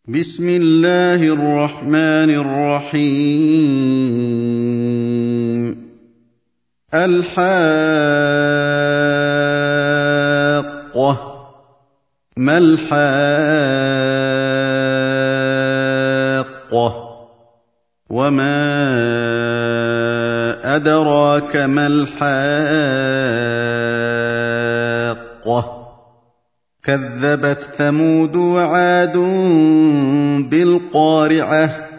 بسم الله الرحمن الرحيم الحاقة ما الحاقة وما أدراك ما الحاقة كذبت ثمود وعاد بالقارعة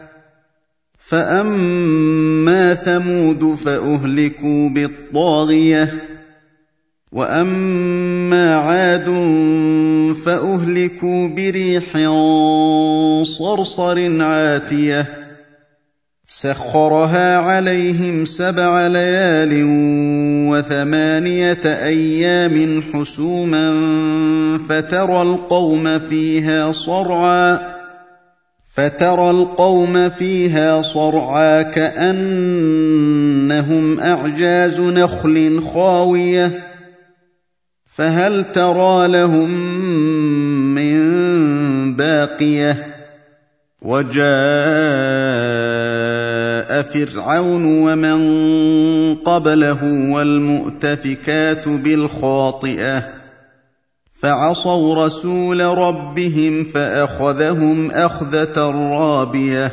فأما ثمود فأهلكوا بالطاغية وأما عاد فأهلكوا بريح صرصر عاتية سخرها عليهم 7 ليال و8 أيام حسوما فترى القوم فيها صرعى كأنهم أعجاز نخل خاوية فهل ترى لهم من باقية وجاء فرعون ومن قبله والمؤتفكات بالخاطئة فعصوا رسول ربهم فأخذهم أخذة رابية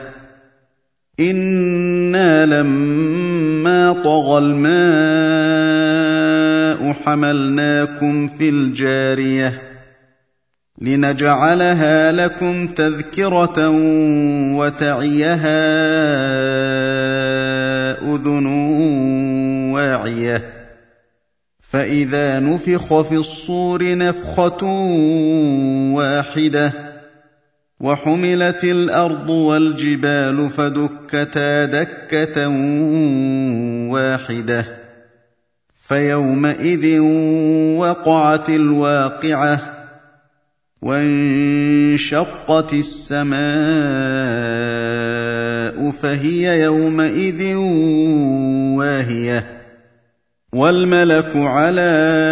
إنا لما طغى الماء حملناكم في الجارية لنجعلها لكم تذكرة وتعيها أذن واعية فإذا نفخ في الصور نفخة واحدة وحملت الأرض والجبال فدكتا دكة واحدة فيومئذ وقعت الواقعة وانشقت السماء فهي يومئذ واهية والملك على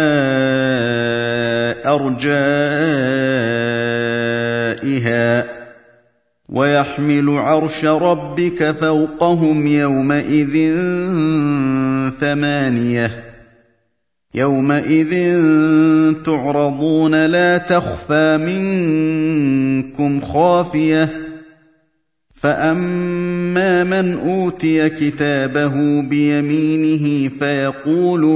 أرجائها ويحمل عرش ربك فوقهم يومئذ 8 يومئذ تعرضون لا تخفى منكم خافية فأما من أوتي كتابه بيمينه فيقول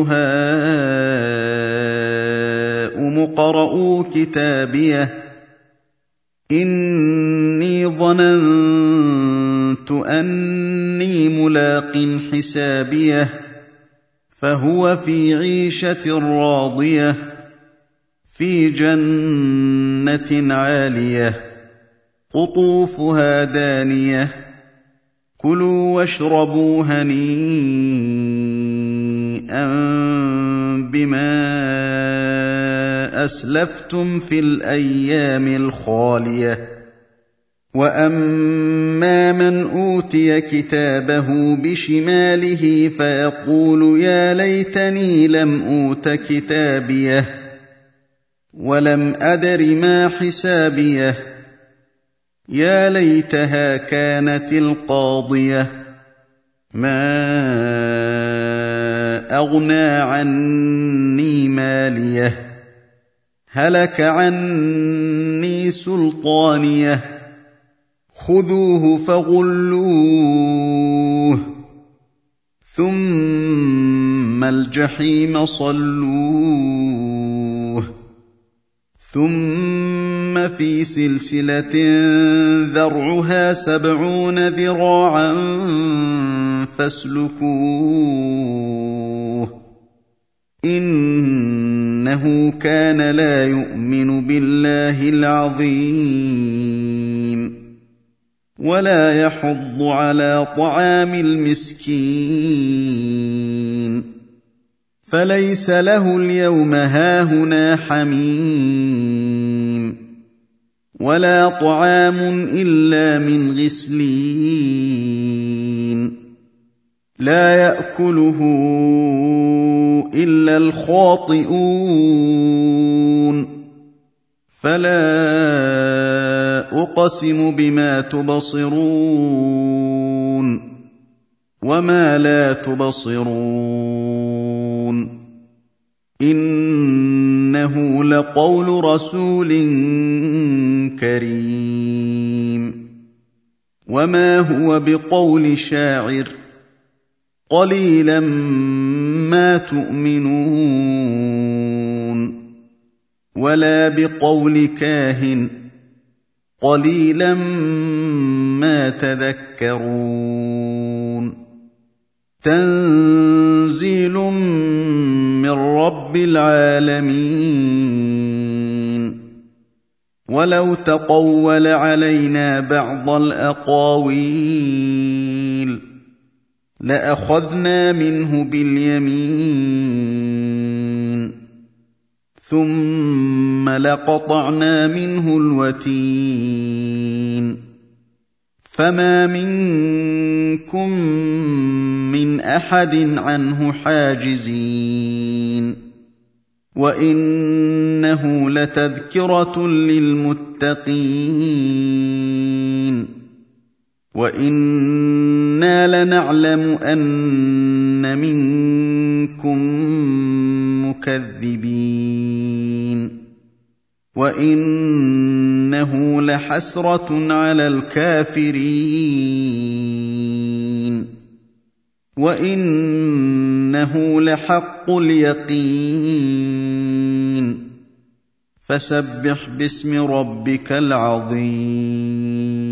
هاؤم اقرءوا كتابيه إني ظننت أني ملاق حسابيه فهو في عيشة راضية في جنة عالية قطوفها دانية كلوا واشربوا هنيئا بما أسلفتم في الأيام الخالية وأما من أوتي كتابه بشماله فيقول يا ليتني لم أوت كتابيه ولم أدر ما حسابيه يا ليتها كانت القاضية ما أغنى عني ماليه هلك عني سلطانيه خذوه فغلوه ثم الجحيم صلوه ثم في سلسلة ذرعها 70 ذراعا فاسلكوه إنه كان لا يؤمن بالله العظيم ولا يحض على طعام المسكين فليس له اليوم هاهنا حميم ولا طعام إلا من غسلين لا يأكله إلا الخاطئون فلا أقسم بما تبصرون وما لا تبصرون إنه لقول رسول كريم وما هو بقول شاعر قليلا ما تؤمنون ولا بقول كاهن قليلا ما تذكرون تنزيل من رب العالمين ولو تقول علينا بعض الأقاويل لأخذنا منه باليمين ثم لقطعنا منه الوتين فما منكم من أحد عنه حاجزين وإنه لتذكرة للمتقين وإنا لنعلم أن منكم مكذبين وإنه لحسرة على الكافرين وإنه لحق اليقين فسبح باسم ربك العظيم